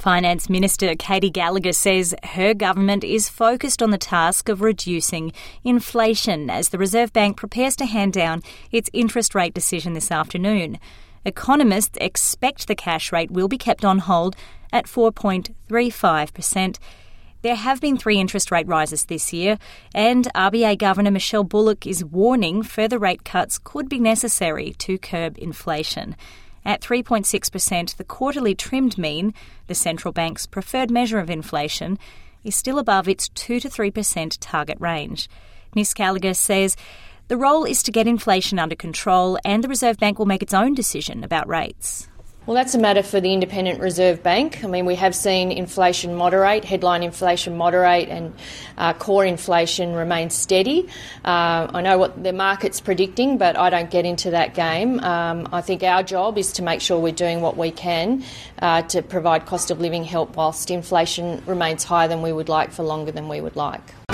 Finance Minister Katie Gallagher says her government is focused on the task of reducing inflation as the Reserve Bank prepares to hand down its interest rate decision this afternoon. Economists expect the cash rate will be kept on hold at 4.35%. There have been 3 interest rate rises this year, and RBA Governor Michelle Bullock is warning further rate cuts could be necessary to curb inflation. At 3.6%, the quarterly trimmed mean, the central bank's preferred measure of inflation, is still above its 2 to 3% target range. Ms Gallagher says the role is to get inflation under control and the Reserve Bank will make its own decision about rates. Well, that's a matter for the Independent Reserve Bank. I mean, we have seen inflation moderate, headline inflation moderate, and core inflation remain steady. I know what the market's predicting, but I don't get into that game. I think our job is to make sure we're doing what we can to provide cost of living help whilst inflation remains higher than we would like for longer than we would like.